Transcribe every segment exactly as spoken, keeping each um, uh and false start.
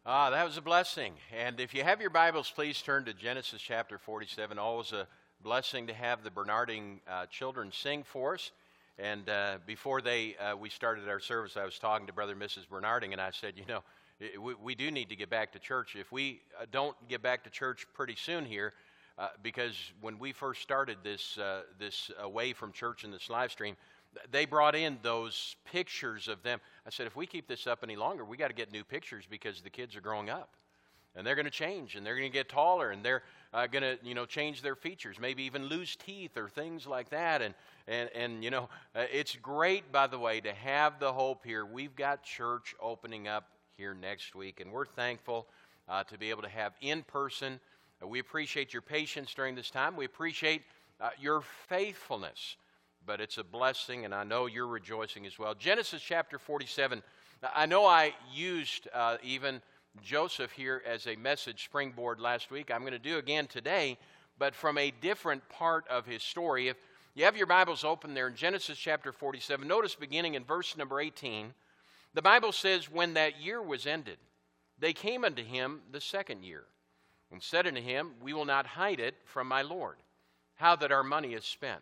Ah, that was a blessing. And if you have your Bibles, please turn to Genesis chapter forty-seven. Always a blessing to have the Bernarding uh, children sing for us. And uh, before they uh, we started our service, I was talking to Brother and Missus Bernarding, and I said, you know, we, we do need to get back to church. If we uh, don't get back to church pretty soon here, uh, because when we first started this uh, this away from church and this live stream, they brought in those pictures of them. I said, if we keep this up any longer, we got to get new pictures because the kids are growing up. And they're going to change, and they're going to get taller, and they're uh, going to, you know, change their features, maybe even lose teeth or things like that. And, and, and you know, uh, it's great, by the way, to have the hope here. We've got church opening up here next week, and we're thankful uh, to be able to have in person. Uh, we appreciate your patience during this time. We appreciate uh, your faithfulness. But it's a blessing, and I know you're rejoicing as well. Genesis chapter forty-seven. I know I used uh, even Joseph here as a message springboard last week. I'm going to do again today, but from a different part of his story. If you have your Bibles open there in Genesis chapter forty-seven, notice beginning in verse number eighteen, the Bible says, when that year was ended, they came unto him the second year, and said unto him, we will not hide it from my Lord, how that our money is spent.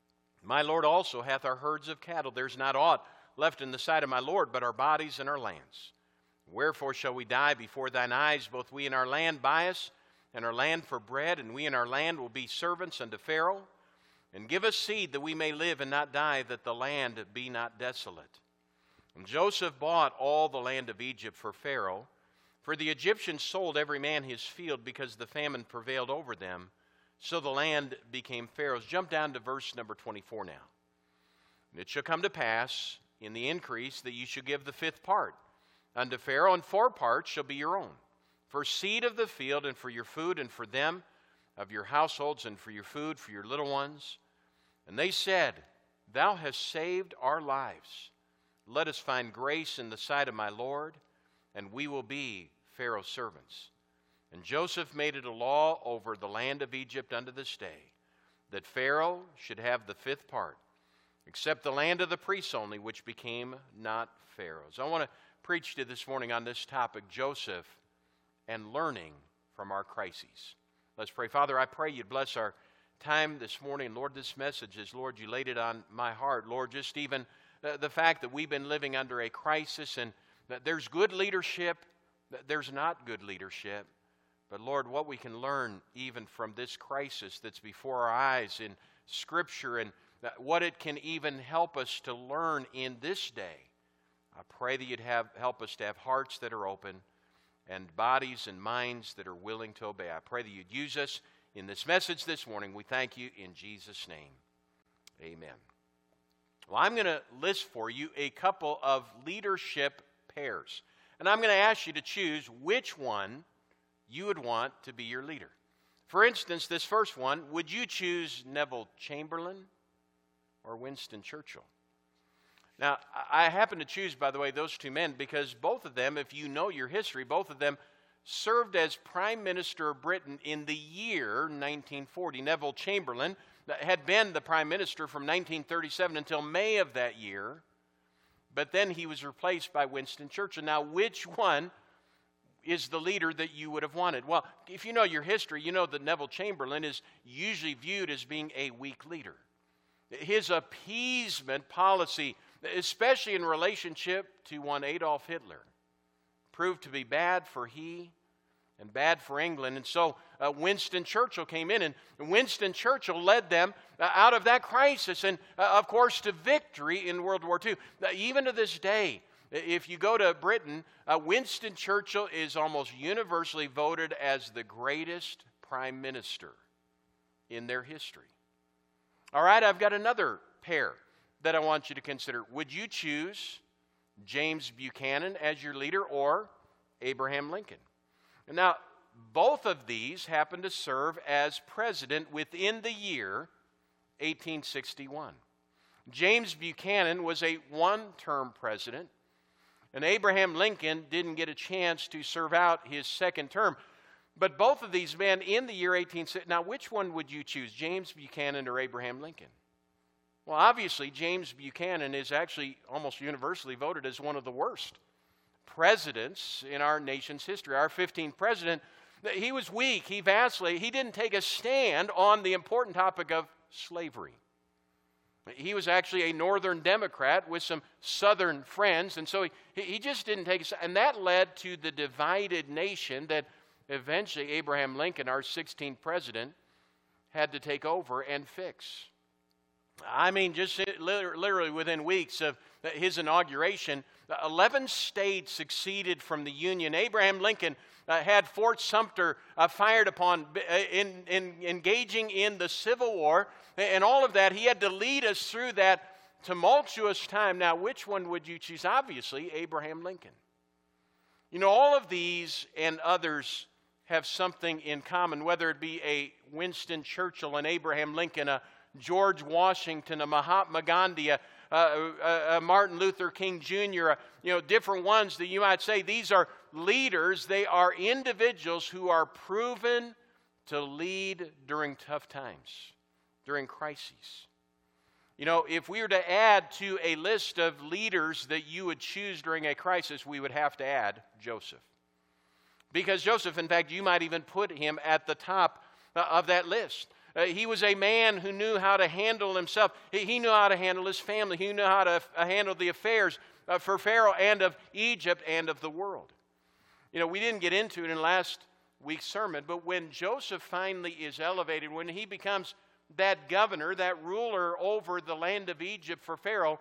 My Lord also hath our herds of cattle. There's not aught left in the sight of my Lord, but our bodies and our lands. Wherefore shall we die before thine eyes, both we and our land buy us, and our land for bread, and we and our land will be servants unto Pharaoh. And give us seed that we may live and not die, that the land be not desolate. And Joseph bought all the land of Egypt for Pharaoh, for the Egyptians sold every man his field, because the famine prevailed over them. So the land became Pharaoh's. Jump down to verse number twenty-four now. And it shall come to pass in the increase that you shall give the fifth part unto Pharaoh, and four parts shall be your own, for seed of the field, and for your food, and for them of your households, and for your food, for your little ones. And they said, thou hast saved our lives. Let us find grace in the sight of my Lord, and we will be Pharaoh's servants. And Joseph made it a law over the land of Egypt unto this day, that Pharaoh should have the fifth part, except the land of the priests only, which became not Pharaoh's. I want to preach to you this morning on this topic, Joseph and learning from our crises. Let's pray. Father, I pray you'd bless our time this morning. Lord, this message is, Lord, you laid it on my heart. Lord, just even uh, the fact that we've been living under a crisis, and that there's good leadership, that there's not good leadership. But Lord, what we can learn even from this crisis that's before our eyes in Scripture, and what it can even help us to learn in this day. I pray that you'd have help us to have hearts that are open and bodies and minds that are willing to obey. I pray that you'd use us in this message this morning. We thank you in Jesus' name. Amen. Well, I'm going to list for you a couple of leadership pairs. And I'm going to ask you to choose which one you would want to be your leader. For instance, this first one, would you choose Neville Chamberlain or Winston Churchill? Now, I happen to choose, by the way, those two men because both of them, if you know your history, both of them served as Prime Minister of Britain in the year nineteen forty. Neville Chamberlain had been the Prime Minister from nineteen thirty-seven until May of that year, but then he was replaced by Winston Churchill. Now, which one is the leader that you would have wanted? Well, if you know your history, you know that Neville Chamberlain is usually viewed as being a weak leader. His appeasement policy, especially in relationship to one Adolf Hitler, proved to be bad for he and bad for England. And so uh, Winston Churchill came in, and Winston Churchill led them uh, out of that crisis and, uh, of course, to victory in World War Two. Uh, even to this day, if you go to Britain, uh, Winston Churchill is almost universally voted as the greatest prime minister in their history. All right, I've got another pair that I want you to consider. Would you choose James Buchanan as your leader or Abraham Lincoln? Now, both of these happen to serve as president within the year eighteen sixty-one. James Buchanan was a one-term president, and Abraham Lincoln didn't get a chance to serve out his second term. But both of these men in the year eighteen sixty. Now, which one would you choose, James Buchanan or Abraham Lincoln? Well, obviously, James Buchanan is actually almost universally voted as one of the worst presidents in our nation's history. Our fifteenth president, he was weak, he vacillated, he didn't take a stand on the important topic of slavery. He was actually a Northern Democrat with some Southern friends, and so he, he just didn't take a stand. And that led to the divided nation that eventually Abraham Lincoln, our sixteenth president, had to take over and fix. I mean, just literally within weeks of his inauguration, eleven states seceded from the Union. Abraham Lincoln uh, had Fort Sumter uh, fired upon, in, in engaging in the Civil War, and all of that. He had to lead us through that tumultuous time. Now, which one would you choose? Obviously, Abraham Lincoln. You know, all of these and others have something in common, whether it be a Winston Churchill, an Abraham Lincoln, a George Washington, a Mahatma Gandhi, a, a, a Martin Luther King Junior, a, you know, different ones that you might say. These are leaders. They are individuals who are proven to lead during tough times, during crises. You know, if we were to add to a list of leaders that you would choose during a crisis, we would have to add Joseph. Because Joseph, in fact, you might even put him at the top of that list. Uh, he was a man who knew how to handle himself. He, he knew how to handle his family. He knew how to uh, handle the affairs uh, for Pharaoh and of Egypt and of the world. You know, we didn't get into it in last week's sermon, but when Joseph finally is elevated, when he becomes that governor, that ruler over the land of Egypt for Pharaoh,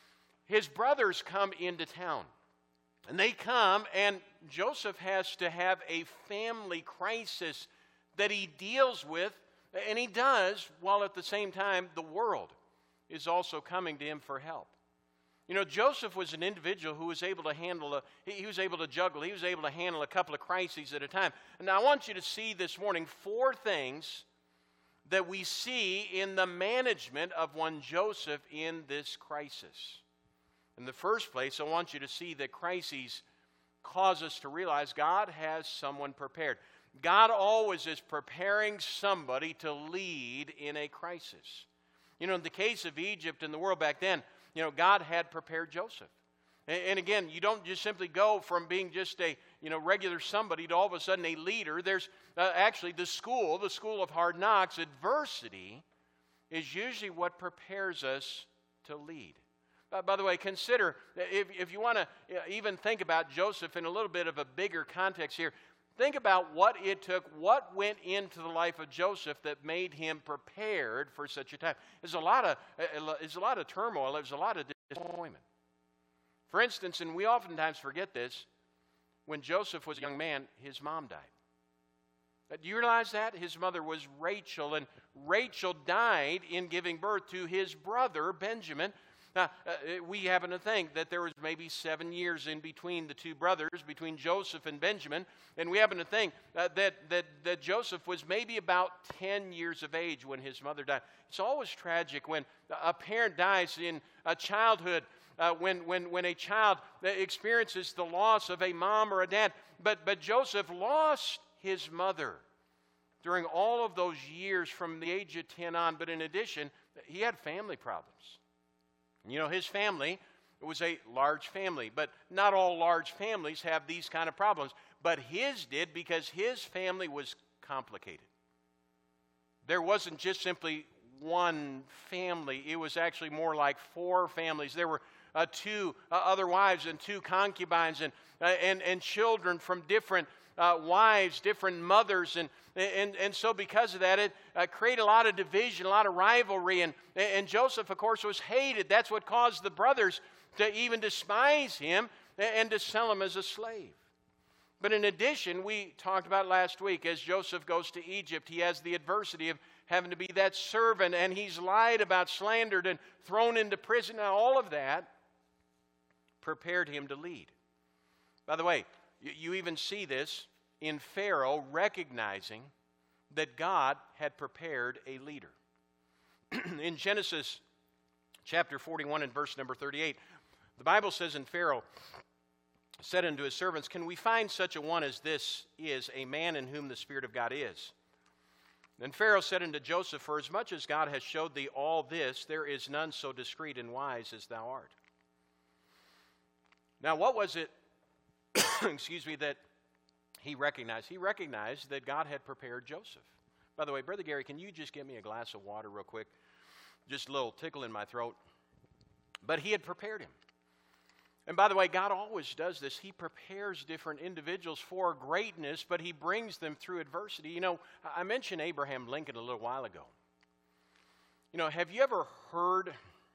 his brothers come into town. And they come, and Joseph has to have a family crisis that he deals with, and he does, while at the same time the world is also coming to him for help. You know, Joseph was an individual who was able to handle, a, he was able to juggle, he was able to handle a couple of crises at a time. And now I want you to see this morning four things that we see in the management of one Joseph in this crisis. In the first place, I want you to see that crises cause us to realize God has someone prepared. God always is preparing somebody to lead in a crisis. You know, in the case of Egypt and the world back then, you know, God had prepared Joseph. And, and again, you don't just simply go from being just a, you know, regular somebody to all of a sudden a leader. There's uh, actually the school, the school of hard knocks. Adversity is usually what prepares us to lead. Uh, by the way, consider, if, if you want to uh, even think about Joseph in a little bit of a bigger context here, think about what it took, what went into the life of Joseph that made him prepared for such a time. There's a lot of, uh, there's a lot of turmoil, there's a lot of disappointment. For instance, and we oftentimes forget this, when Joseph was a young man, his mom died. Uh, do you realize that? His mother was Rachel, and Rachel died in giving birth to his brother, Benjamin. Now, uh, we happen to think that there was maybe seven years in between the two brothers, between Joseph and Benjamin, and we happen to think uh, that, that, that Joseph was maybe about ten years of age when his mother died. It's always tragic when a parent dies in a childhood, uh, when, when, when a child experiences the loss of a mom or a dad. But, but Joseph lost his mother during all of those years from the age of ten on, but in addition, he had family problems. You know, his family was a large family, but not all large families have these kind of problems. But his did, because his family was complicated. There wasn't just simply one family. It was actually more like four families. There were uh, two uh, other wives and two concubines and, uh, and, and children from different uh, wives, different mothers, and And, and so because of that, it uh, created a lot of division, a lot of rivalry. And, and Joseph, of course, was hated. That's what caused the brothers to even despise him and to sell him as a slave. But in addition, we talked about last week, as Joseph goes to Egypt, he has the adversity of having to be that servant, and he's lied about, slandered, and thrown into prison. Now, all of that prepared him to lead. By the way, you, you even see this in Pharaoh recognizing that God had prepared a leader. In Genesis chapter forty-one and verse number thirty-eight, the Bible says, "And Pharaoh said unto his servants, Can we find such a one as this is, a man in whom the Spirit of God is? Then Pharaoh said unto Joseph, For as much as God has showed thee all this, there is none so discreet and wise as thou art." Now, what was it excuse me, that he recognized. He recognized that God had prepared Joseph. By the way, Brother Gary, can you just get me a glass of water real quick? Just a little tickle in my throat. But he had prepared him. And by the way, God always does this. He prepares different individuals for greatness, but he brings them through adversity. You know, I mentioned Abraham Lincoln a little while ago. You know, have you ever heard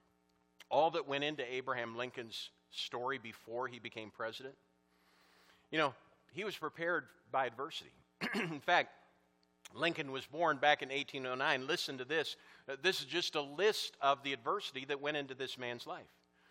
all that went into Abraham Lincoln's story before he became president? You know, he was prepared by adversity. In fact, Lincoln was born back in eighteen oh nine. Listen to this. Uh, this is just a list of the adversity that went into this man's life.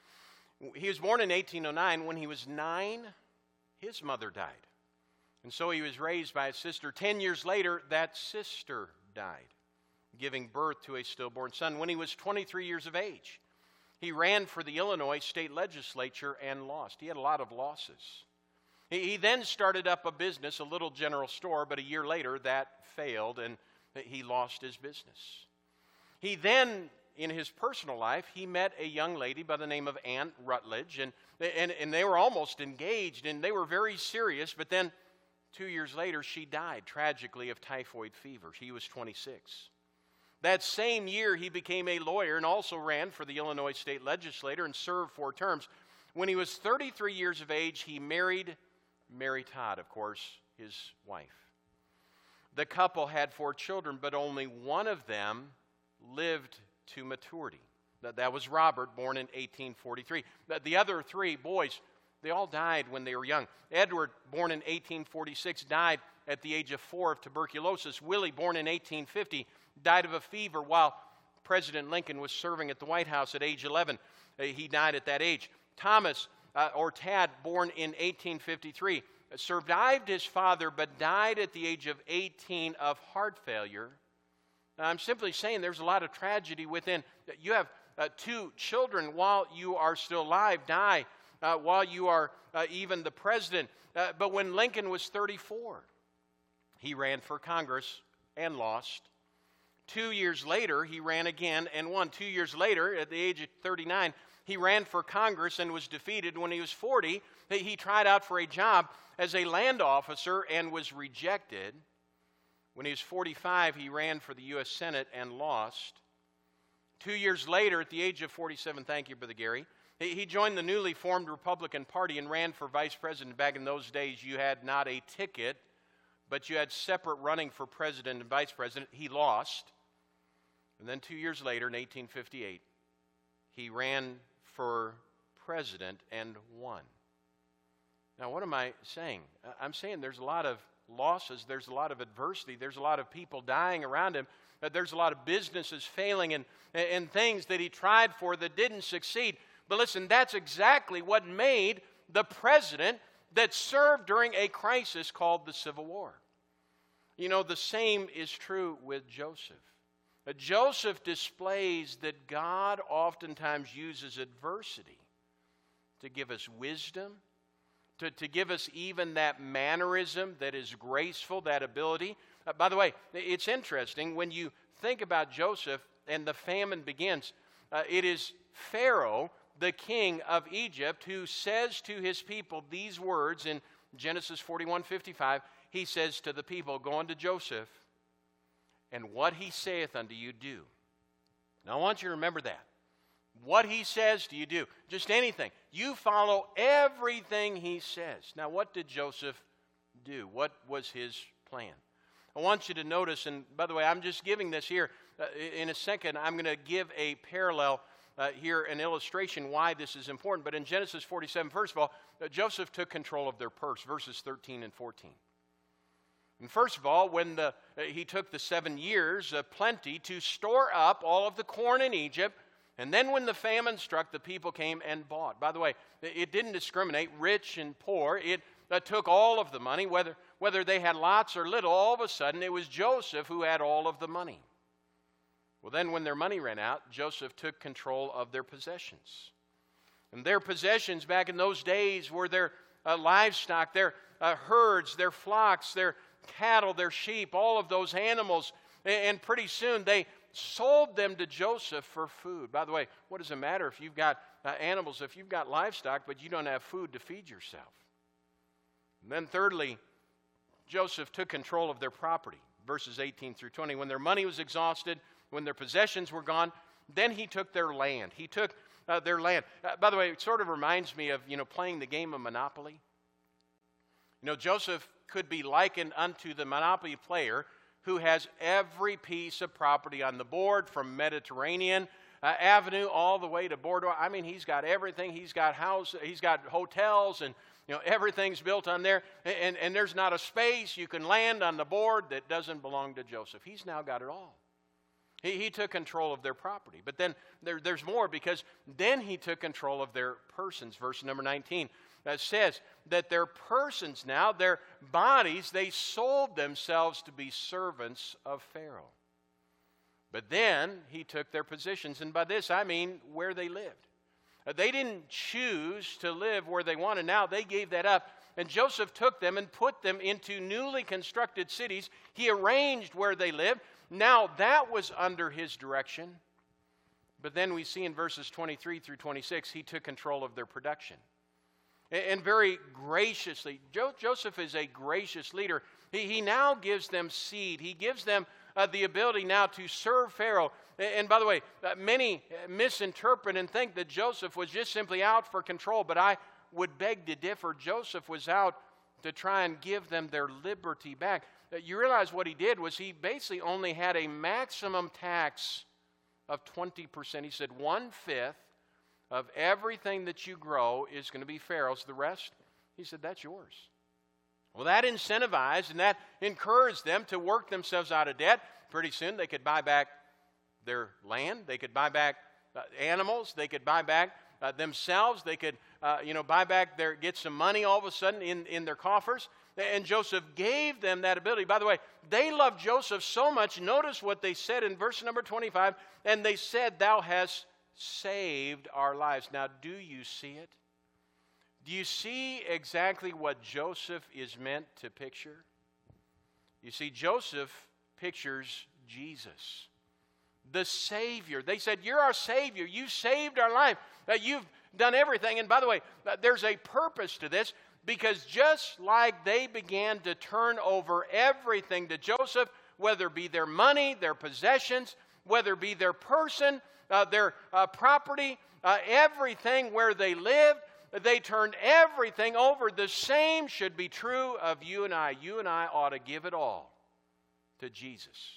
He was born in eighteen oh nine. When he was nine, his mother died. And so he was raised by his sister. Ten years later, that sister died, giving birth to a stillborn son. When he was twenty-three years of age, he ran for the Illinois state legislature and lost. He had a lot of losses. He, he then started up a business, a little general store, but a year later that failed and he lost his business. He then, in his personal life, he met a young lady by the name of Anne Rutledge, and, and, and they were almost engaged, and they were very serious, but then two years later, she died tragically of typhoid fever. He was twenty-six. That same year, he became a lawyer and also ran for the Illinois state legislature and served four terms. When he was thirty-three years of age, he married Mary Todd, of course, his wife. The couple had four children, but only one of them lived to maturity. That, that was Robert, born in eighteen forty-three. The, the other three boys, they all died when they were young. Edward, born in eighteen forty-six, died at the age of four of tuberculosis. Willie, born in eighteen fifty, died of a fever while President Lincoln was serving at the White House at age eleven. Uh, he died at that age. Thomas, uh, or Tad, born in eighteen fifty-three, survived his father but died at the age of eighteen of heart failure. Now, I'm simply saying there's a lot of tragedy within. You have uh, two children while you are still alive die uh, while you are uh, even the president. Uh, but when Lincoln was thirty-four, he ran for Congress and lost. Two years later, he ran again and won. Two years later, at the age of thirty-nine, he ran for Congress and was defeated. When he was forty, he tried out for a job as a land officer and was rejected. When he was forty-five, he ran for the U S Senate and lost. Two years later, at the age of forty-seven, thank you, Brother Gary, he joined the newly formed Republican Party and ran for vice president. Back in those days, you had not a ticket, but you had separate running for president and vice president. He lost. And then two years later, in eighteen fifty-eight, he ran for president and won. Now, what am I saying? I'm saying there's a lot of losses, there's a lot of adversity, there's a lot of people dying around him, there's a lot of businesses failing and, and things that he tried for that didn't succeed. But listen, that's exactly what made the president that served during a crisis called the Civil War. You know, the same is true with Joseph. Joseph displays that God oftentimes uses adversity to give us wisdom, To, to give us even that mannerism that is graceful, that ability. Uh, by the way, it's interesting when you think about Joseph and the famine begins. Uh, it is Pharaoh, the king of Egypt, who says to his people these words in Genesis forty-one fifty-five. He says to the people, "Go unto Joseph, and what he saith unto you do." Now I want you to remember that. What he says to you do. Just anything. You follow everything he says. Now, what did Joseph do? What was his plan? I want you to notice, and by the way, I'm just giving this here. Uh, in a second, I'm going to give a parallel uh, here, an illustration why this is important. But in Genesis forty-seven, first of all, uh, Joseph took control of their purse, verses thirteen and fourteen. And first of all, when the, uh, he took the seven years of plenty to store up all of the corn in Egypt. And then when the famine struck, the people came and bought. By the way, it didn't discriminate rich and poor. It uh, took all of the money, whether, whether they had lots or little. All of a sudden, it was Joseph who had all of the money. Well, then when their money ran out, Joseph took control of their possessions. And their possessions back in those days were their uh, livestock, their uh, herds, their flocks, their cattle, their sheep, all of those animals. And pretty soon they sold them to Joseph for food. By the way, what does it matter if you've got uh, animals, if you've got livestock, but you don't have food to feed yourself? And then thirdly, Joseph took control of their property. Verses eighteen through twenty. When their money was exhausted, when their possessions were gone, then he took their land. He took uh, their land. Uh, by the way, it sort of reminds me of, you know, playing the game of Monopoly. You know, Joseph could be likened unto the Monopoly player who has every piece of property on the board from Mediterranean uh, Avenue all the way to Boardwalk. I mean, he's got everything. He's got house. He's got hotels, and you know everything's built on there. And, and, and there's not a space you can land on the board that doesn't belong to Joseph. He's now got it all. He, he took control of their property. But then there, there's more, because then he took control of their persons. Verse number nineteen. That says that their persons now, their bodies, they sold themselves to be servants of Pharaoh. But then he took their positions, and by this I mean where they lived. They didn't choose to live where they wanted. Now they gave that up, and Joseph took them and put them into newly constructed cities. He arranged where they lived. Now that was under his direction. But then we see in verses twenty-three through twenty-six, he took control of their production. And very graciously, Joseph is a gracious leader. He, he now gives them seed. He gives them uh, the ability now to serve Pharaoh. And by the way, uh, many misinterpret and think that Joseph was just simply out for control. But I would beg to differ. Joseph was out to try and give them their liberty back. Uh, you realize what he did was he basically only had a maximum tax of twenty percent. He said one-fifth of everything that you grow is going to be Pharaoh's. The rest, he said, that's yours. Well, that incentivized and that encouraged them to work themselves out of debt. Pretty soon they could buy back their land. They could buy back uh, animals. They could buy back uh, themselves. They could, uh, you know, buy back their, get some money all of a sudden in, in their coffers. And Joseph gave them that ability. By the way, they loved Joseph so much. Notice what they said in verse number twenty-five. And they said, thou hast saved our lives. Now, do you see it? Do you see exactly what Joseph is meant to picture? You see, Joseph pictures Jesus, the Savior. They said, you're our Savior. You saved our life. Uh, you've done everything. And by the way, uh, there's a purpose to this, because just like they began to turn over everything to Joseph, whether it be their money, their possessions, whether it be their person, Uh, their uh, property, uh, everything where they lived, they turned everything over. The same should be true of you and I. You and I ought to give it all to Jesus.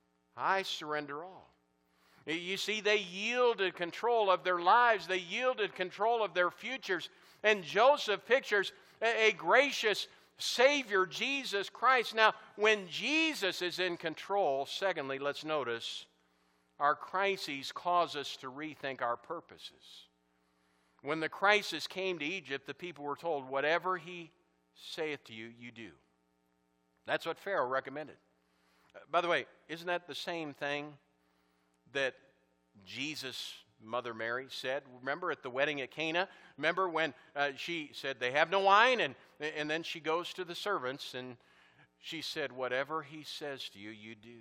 I surrender all. You see, they yielded control of their lives. They yielded control of their futures. And Joseph pictures a, a gracious Savior, Jesus Christ. Now, when Jesus is in control, secondly, let's notice, our crises cause us to rethink our purposes. When the crisis came to Egypt, the people were told, whatever he saith to you, you do. That's what Pharaoh recommended. Uh, by the way, isn't that the same thing that Jesus' mother Mary said? Remember at the wedding at Cana? Remember when uh, she said, they have no wine? And, and then she goes to the servants and she said, whatever he says to you, you do.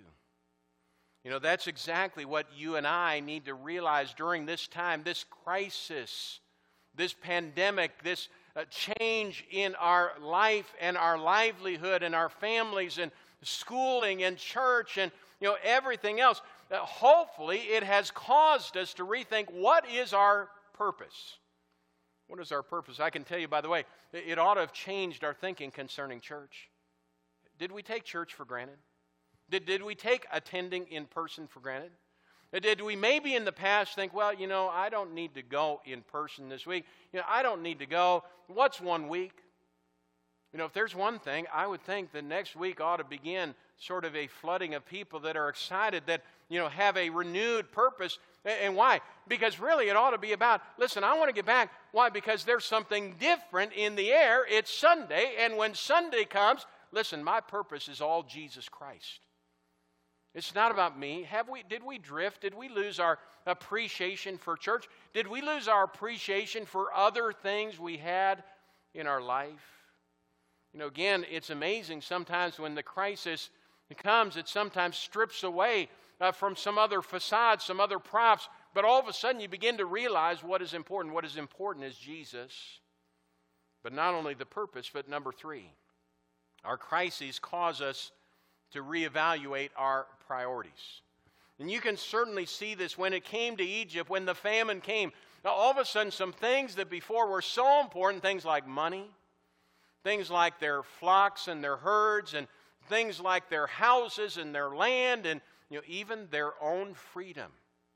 You know, that's exactly what you and I need to realize during this time, this crisis, this pandemic, this uh, change in our life and our livelihood and our families and schooling and church and, you know, everything else. Uh, hopefully it has caused us to rethink, what is our purpose? What is our purpose? I can tell you, by the way, it ought to have changed our thinking concerning church. Did we take church for granted? Did, did we take attending in person for granted? Did we maybe in the past think, well, you know, I don't need to go in person this week. You know, I don't need to go. What's one week? You know, if there's one thing, I would think that next week ought to begin sort of a flooding of people that are excited, that, you know, have a renewed purpose. And why? Because really it ought to be about, listen, I want to get back. Why? Because there's something different in the air. It's Sunday, and when Sunday comes, listen, my purpose is all Jesus Christ. It's not about me. Have we? Did we drift? Did we lose our appreciation for church? Did we lose our appreciation for other things we had in our life? You know, again, it's amazing sometimes when the crisis comes, it sometimes strips away uh, from some other facade, some other props, but all of a sudden you begin to realize what is important. What is important is Jesus. But not only the purpose, but number three, our crises cause us to reevaluate our priorities. And you can certainly see this when it came to Egypt, when the famine came. Now, all of a sudden, some things that before were so important, things like money, things like their flocks and their herds, and things like their houses and their land, and you know, even their own freedom,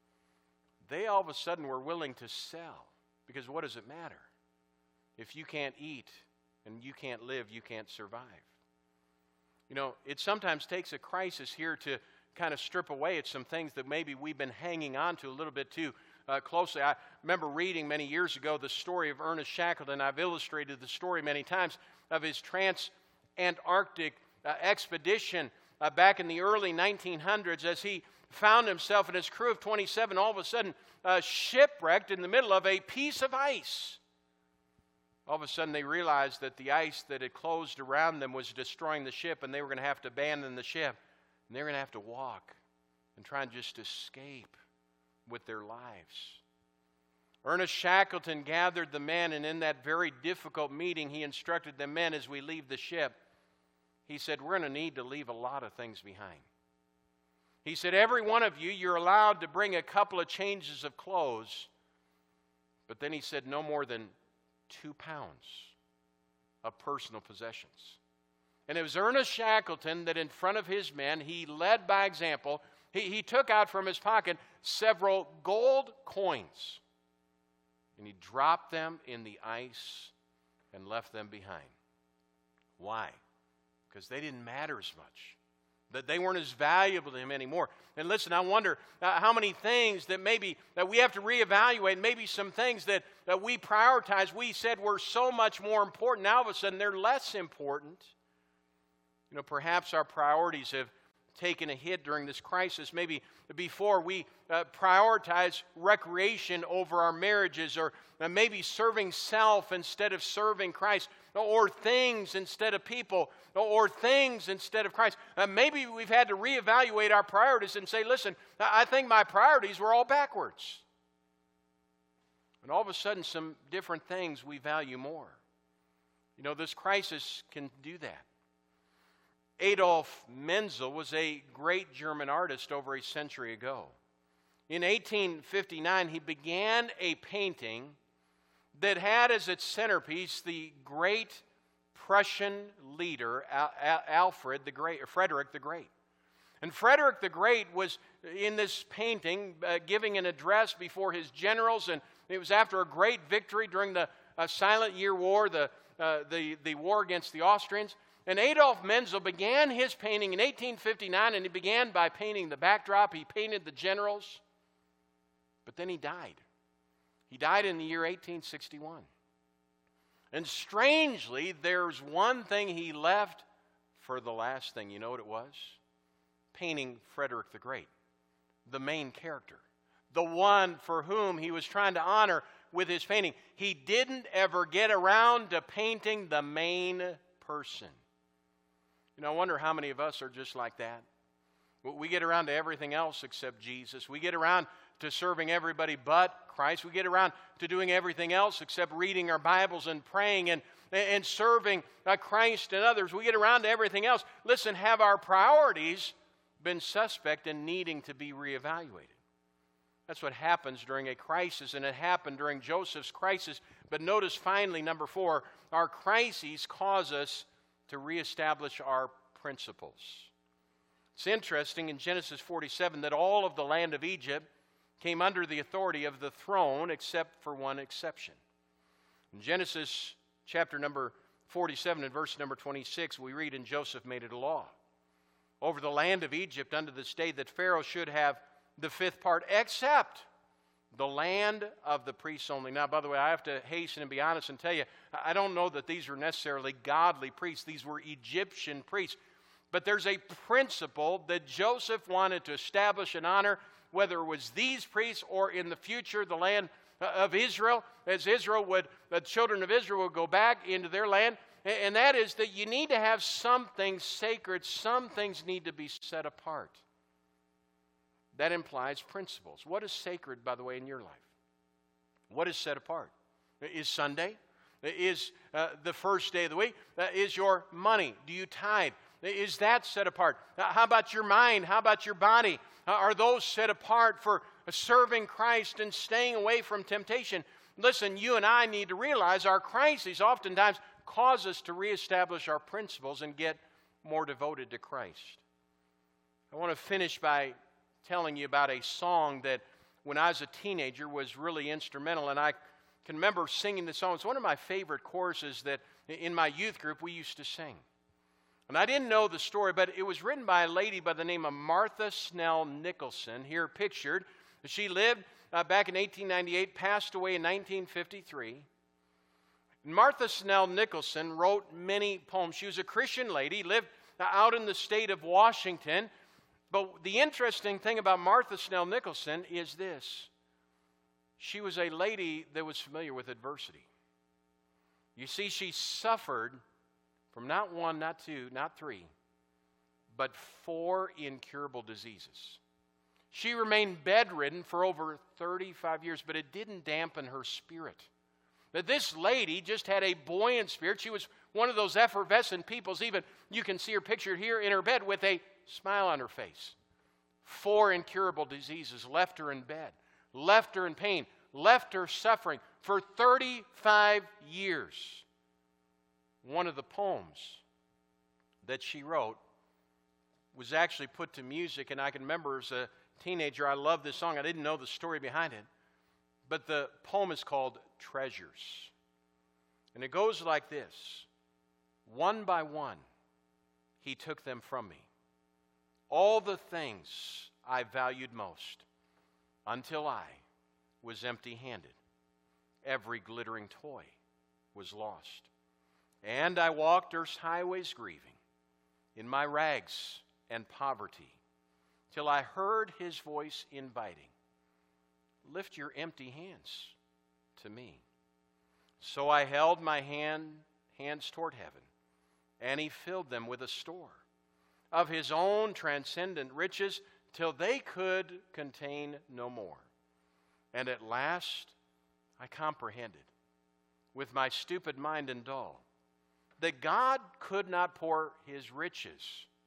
they all of a sudden were willing to sell. Because what does it matter? If you can't eat and you can't live, you can't survive. You know, it sometimes takes a crisis here to kind of strip away at some things that maybe we've been hanging on to a little bit too uh, closely. I remember reading many years ago the story of Ernest Shackleton. I've illustrated the story many times of his trans-Antarctic uh, expedition uh, back in the early nineteen hundreds, as he found himself and his crew of twenty-seven all of a sudden uh, shipwrecked in the middle of a piece of ice. All of a sudden they realized that the ice that had closed around them was destroying the ship, and they were going to have to abandon the ship. And they're going to have to walk and try and just escape with their lives. Ernest Shackleton gathered the men, and in that very difficult meeting, he instructed the men as we leave the ship. He said, we're going to need to leave a lot of things behind. He said, every one of you, you're allowed to bring a couple of changes of clothes. But then he said, no more than two pounds of personal possessions. And it was Ernest Shackleton that in front of his men, he led by example. He, he took out from his pocket several gold coins, and he dropped them in the ice and left them behind. Why? Because they didn't matter as much. That they weren't as valuable to him anymore. And listen, I wonder uh, how many things that maybe that we have to reevaluate, maybe some things that, that we prioritize, we said were so much more important. Now all of a sudden they're less important. You know, perhaps our priorities have taken a hit during this crisis. Maybe before we uh, prioritize recreation over our marriages, or uh, maybe serving self instead of serving Christ, or things instead of people, or things instead of Christ. Uh, maybe we've had to reevaluate our priorities and say, listen, I think my priorities were all backwards. And all of a sudden, some different things we value more. You know, this crisis can do that. Adolf Menzel was a great German artist over a century ago. In eighteen fifty-nine, he began a painting that had as its centerpiece the great Prussian leader, Al- Al- Alfred the Great, or Frederick the Great. And Frederick the Great was in this painting uh, giving an address before his generals, and it was after a great victory during the uh, Silent Year War, the, uh, the, the war against the Austrians. And Adolf Menzel began his painting in eighteen fifty-nine, and he began by painting the backdrop. He painted the generals, but then he died. He died in the year eighteen sixty-one. And strangely, there's one thing he left for the last thing. You know what it was? Painting Frederick the Great, the main character, the one for whom he was trying to honor with his painting. He didn't ever get around to painting the main person. You know, I wonder how many of us are just like that. We get around to everything else except Jesus. We get around to serving everybody but Christ. We get around to doing everything else except reading our Bibles and praying and, and serving uh, Christ and others. We get around to everything else. Listen, have our priorities been suspect and needing to be reevaluated? That's what happens during a crisis, and it happened during Joseph's crisis. But notice finally, number four, our crises cause us to reestablish our principles. It's interesting in Genesis forty-seven that all of the land of Egypt came under the authority of the throne except for one exception. In Genesis chapter number forty-seven and verse number twenty-six, we read, and Joseph made it a law over the land of Egypt unto this day that Pharaoh should have the fifth part except the land of the priests only. Now, by the way, I have to hasten and be honest and tell you, I don't know that these were necessarily godly priests. These were Egyptian priests. But there's a principle that Joseph wanted to establish and honor, whether it was these priests or in the future the land of Israel, as Israel would, the children of Israel would go back into their land. And that is that you need to have something sacred. Some things need to be set apart. That implies principles. What is sacred, by the way, in your life? What is set apart? Is Sunday? Is uh, the first day of the week? Uh, is your money? Do you tithe? Is that set apart? Uh, how about your mind? How about your body? Uh, are those set apart for serving Christ and staying away from temptation? Listen, you and I need to realize our crises oftentimes cause us to reestablish our principles and get more devoted to Christ. I want to finish by telling you about a song that when I was a teenager was really instrumental, and I can remember singing the song. It's one of my favorite choruses that in my youth group we used to sing. And I didn't know the story, but it was written by a lady by the name of Martha Snell Nicholson, here pictured. She lived uh, back in eighteen ninety-eight, passed away in nineteen fifty-three. Martha Snell Nicholson wrote many poems. She was a Christian lady, lived out in the state of Washington. But the interesting thing about Martha Snell Nicholson is this. She was a lady that was familiar with adversity. You see, she suffered from not one, not two, not three, but four incurable diseases. She remained bedridden for over thirty-five years, but it didn't dampen her spirit. That this lady just had a buoyant spirit. She was one of those effervescent peoples. Even you can see her pictured here in her bed with a smile on her face. Four incurable diseases left her in bed, left her in pain, left her suffering for thirty-five years. One of the poems that she wrote was actually put to music, and I can remember as a teenager, I loved this song. I didn't know the story behind it, but the poem is called Treasures. And it goes like this. One by one, he took them from me. All the things I valued most, until I was empty-handed. Every glittering toy was lost. And I walked earth's highways grieving in my rags and poverty, till I heard his voice inviting, lift your empty hands to me. So I held my hand, hands toward heaven, and he filled them with a store of his own transcendent riches, till they could contain no more. And at last I comprehended, with my stupid mind and dull, that God could not pour his riches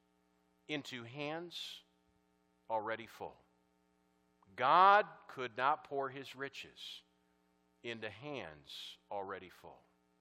into hands already full. God could not pour his riches into hands already full.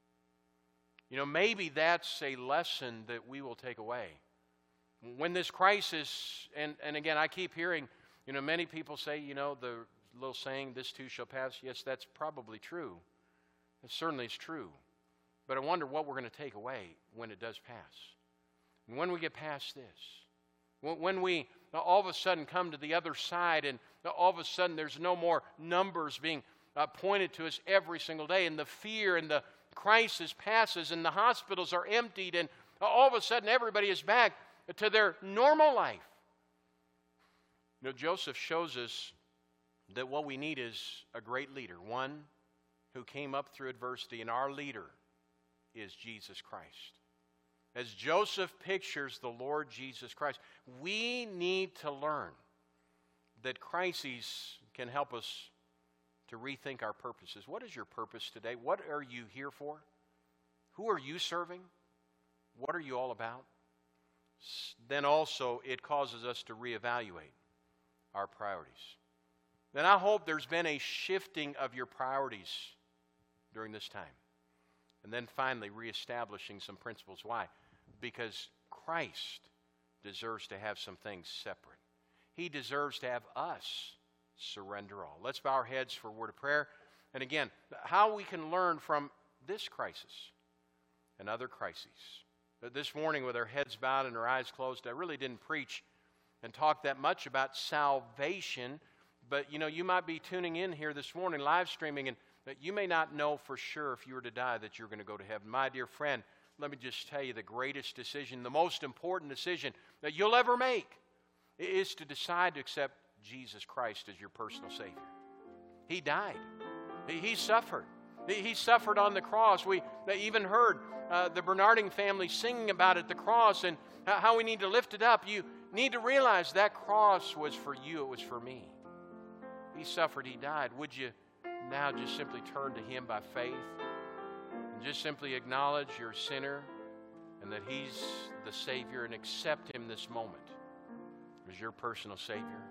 You know, maybe that's a lesson that we will take away. When this crisis, and, and again, I keep hearing, you know, many people say, you know, the little saying, this too shall pass. Yes, that's probably true. It certainly is true. But I wonder what we're going to take away when it does pass. And when we get past this, when we all of a sudden come to the other side and all of a sudden there's no more numbers being uh, pointed to us every single day, and the fear and the crisis passes and the hospitals are emptied, and all of a sudden everybody is back to their normal life. You know, Joseph shows us that what we need is a great leader, one who came up through adversity, and our leader is Jesus Christ. As Joseph pictures the Lord Jesus Christ, we need to learn that crises can help us to rethink our purposes. What is your purpose today? What are you here for? Who are you serving? What are you all about? Then also it causes us to reevaluate our priorities. Then I hope there's been a shifting of your priorities during this time. And then finally, reestablishing some principles. Why? Because Christ deserves to have some things separate. He deserves to have us surrender all. Let's bow our heads for a word of prayer. And again, how we can learn from this crisis and other crises. This morning, with our heads bowed and our eyes closed, I really didn't preach and talk that much about salvation. But, you know, you might be tuning in here this morning, live streaming, and that you may not know for sure if you were to die that you're going to go to heaven. My dear friend, let me just tell you the greatest decision, the most important decision that you'll ever make is to decide to accept Jesus Christ as your personal Savior. He died. He, he suffered. He, he suffered on the cross. We even heard uh, the Bernarding family singing about it, the cross, and how we need to lift it up. You need to realize that cross was for you. It was for me. He suffered. He died. Would you now just simply turn to Him by faith and Just simply acknowledge you're a sinner and that He's the Savior, and accept Him this moment as your personal Savior.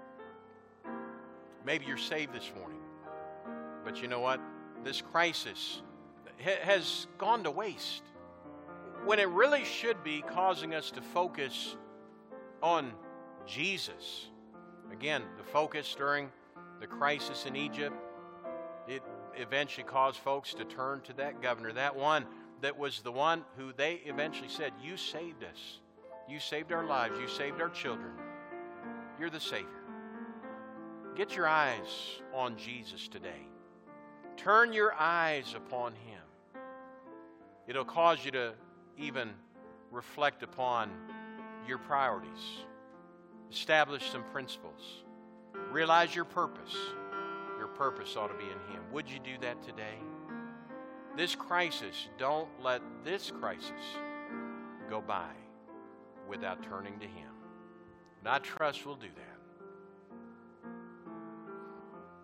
Maybe you're saved this morning, but you know what? This crisis ha- has gone to waste when it really should be causing us to focus on Jesus. Again, the focus during the crisis in Egypt, it eventually caused folks to turn to that governor, that one that was the one who they eventually said, you saved us. You saved our lives. You saved our children. You're the Savior. Get your eyes on Jesus today. Turn your eyes upon Him. It'll cause you to even reflect upon your priorities. Establish some principles. Realize your purpose. Your purpose ought to be in Him. Would you do that today? This crisis, don't let this crisis go by without turning to Him. And I trust we'll do that.